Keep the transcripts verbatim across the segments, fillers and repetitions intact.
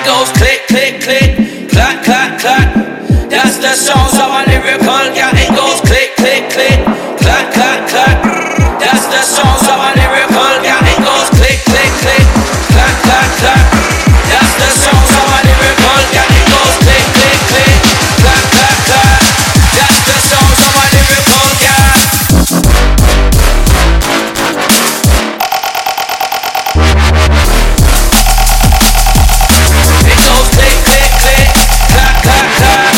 goes click, click, click, clack, clack, clack. That's the sounds of a lyrical cat. It goes click, click, click, clack, clack, clack. That's the sounds of a lyrical cat. It goes click, click, click, clack, clack, clack. That's the sounds of a lyrical cat. It goes click, click, click, clack, clack, clack. That's the sounds of a lyrical cat. It goes click, click, click, clack, clack, clack.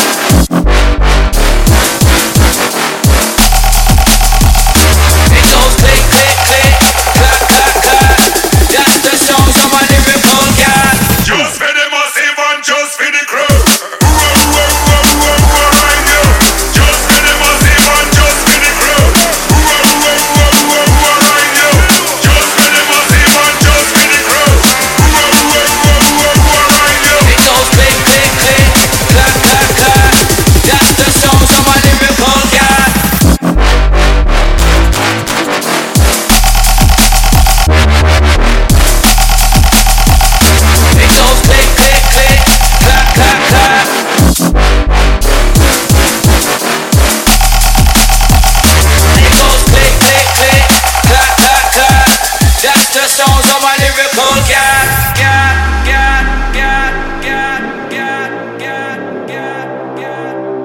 It goes click, click, click, clack, clack, clack. That's the sounds of a lyrical cat. Just for the massive and just for the crew. Whoa, whoa, whoa, whoa, whoa, right now. Just for the massive and just for the crew. Whoa, whoa, whoa, whoa, whoa, right now. Just for the massive and just for the crew. Whoa, whoa, whoa, whoa, whoa, right now. It goes click, click, click, clack, clack, clack. That's the sounds of a lyrical cat. It goes click, click, click, clack, clack, clack. It goes click, click, click, clack, clack, clack. That's the sounds of a lyrical cat. Cat, cat, cat, cat, cat, cat, cat, cat,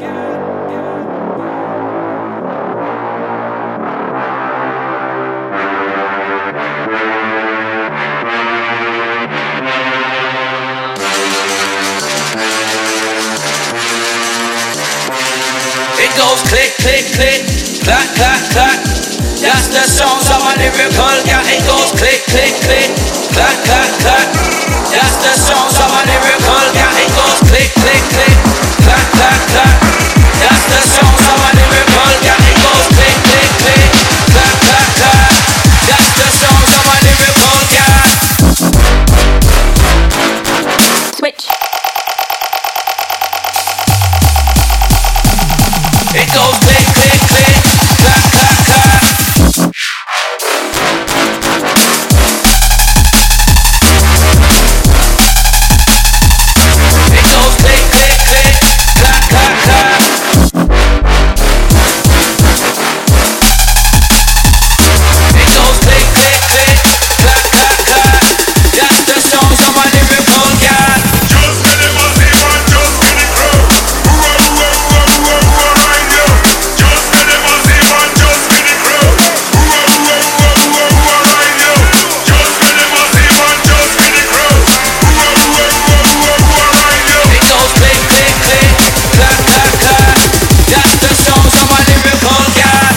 It goes click, click, click, clack, clack, clack. That's the sounds of a lyrical cat. It goes click, click, click, clack, clack, clack. That's the sounds of a lyrical cat. It goes click, click, click, clack, clack, clack. That's the sounds of a lyrical cat. It goes click, click, click, clack, clack, clack. That's the sounds of a lyrical cat. Switch. It goes click, click, click, clack, clack, clack. It goes click, click, click, clack, clack, clack. It goes click, click, click, clack, clack, clack. That's the sounds of a lyrical cat. Just for the massive and just for the crew. Whoa, whoa, whoa, whoa, whoa, right now. Just for the massive and just for the crew. Whoa, whoa, whoa, whoa, whoa, right now. Just for the massive and just for the crew. Whoa, whoa, whoa, whoa, whoa, right now. It goes click, click, click, clack, clack, clack. That's the sounds of a lyrical cat.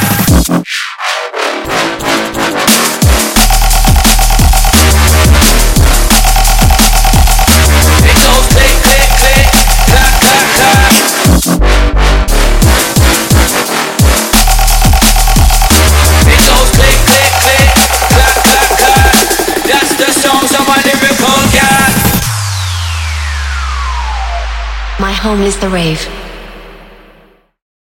It goes click, click, click, clack, clack, clack. It goes click, click, click, clack, clack, clack. That's the sounds of a lyrical cat. My home is the rave.